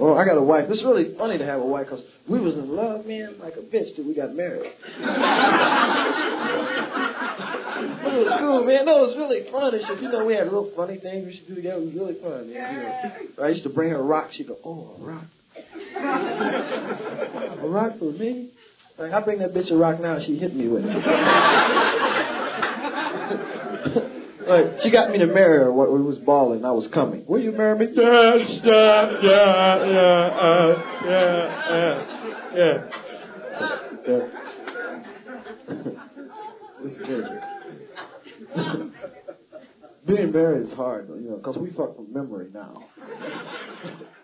Well, I got a wife. It's really funny to have a wife because we was in love, man, like a bitch till we got married. But it was cool, man. No, it was really fun and shit. You know, we had little funny things we should do together. It was really fun, man. You know, I used to bring her a rock. She'd go, oh, a rock. A rock for me? Like, I bring that bitch a rock now, she hit me with it. Like, she got me to marry her when we was balling. I was coming. Will you marry me? Yeah. It's scary. Being married is hard, you know, because we fuck from memory now.